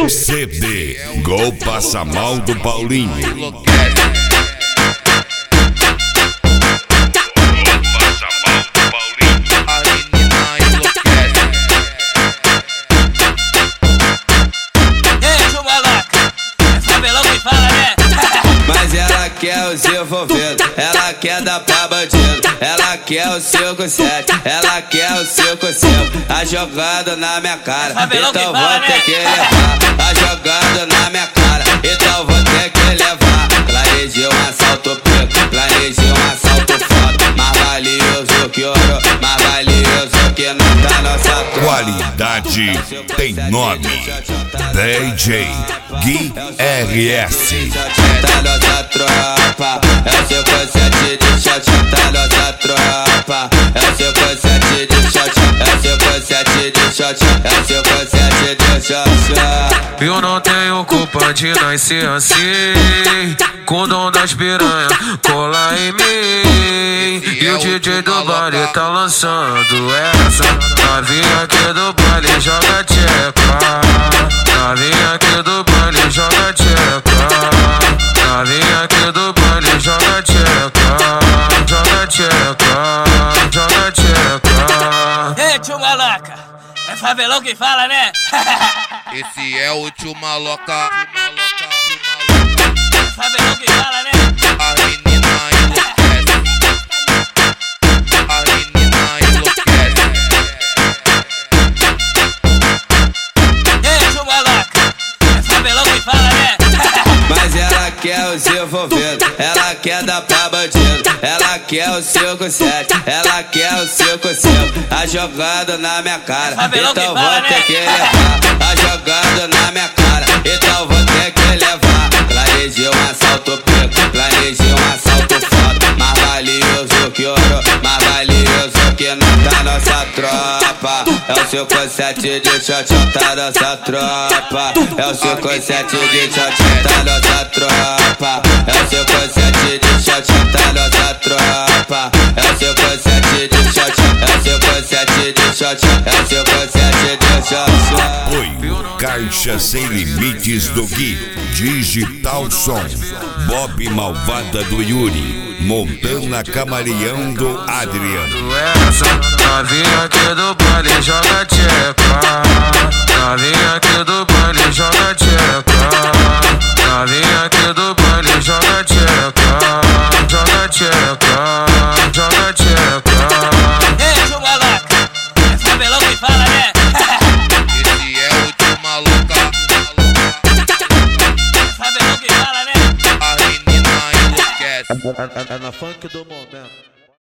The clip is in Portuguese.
CD Gol Passa Mal do Paulinho. Mas ela quer os envolvidos, ela quer dar pra bandido, ela quer o 5-7, ela quer o 5-5. Tá jogando na minha cara, então vou ter que levar. Tá jogando na minha cara, então vou ter que levar. Planejei um assalto preto, planejei um assalto foda. Mais valioso que ouro, mais valioso que nota nossa tropa. Qualidade tem nome, DJ Gui RS. Tá nossa tropa, é o 5-7 de shot. Tá nossa tropa, é o 5-7 de shot. É o 5-7 de shot, é o 5-7 de shot. Eu não tenho culpa de nascer assim, com dom das piranha, cola em mim. E o DJ do baile tá lançando essa. Novinha aqui do baile joga tcheca, novinha aqui do baile joga tcheca, novinha aqui do baile joga tcheca, joga tcheca, joga tcheca. Ei, tio Maloca, é favelão que fala, né? Esse é o tio Maloca. É favelão que fala, né? A menina enlouquece. A menina enlouquece. Ei, tio Maloca, é favelão que fala, né? Mas ela quer os envolvidos, ela quer dar pra bandido, ela quer o 5-7, ela quer o 5-5. Tá jogando na minha cara, então vou ter que levar. Tá jogando na minha cara, então vou ter que levar. Planejei um assalto preto, planejei um assalto foda. Mais valioso que ouro, mais valioso que nota nossa tropa. É o 5-7 de shot, tá nossa tropa. É o 5-7 de shot, tá nossa tropa. É o 5-7 de shot, tá nossa tropa. É o 5-7 de shot, é o 5-7 de shot, é o 5-7 de shot. Apoio Caixa Sem Limites do Gui, Digital Som, Bob Malvada do Yuri, Montana Camaleão do Adriano. Essa novinha aqui do baile joga tcheca, novinha aqui do baile joga tcheca, novinha aqui do baile joga tcheca, joga tcheca, joga tcheca. Ei, tio Maloca, é favelão que fala, né? Esse é o tio Maloca. É favelão que fala, né? A menina enlouquece. É na funk do momento.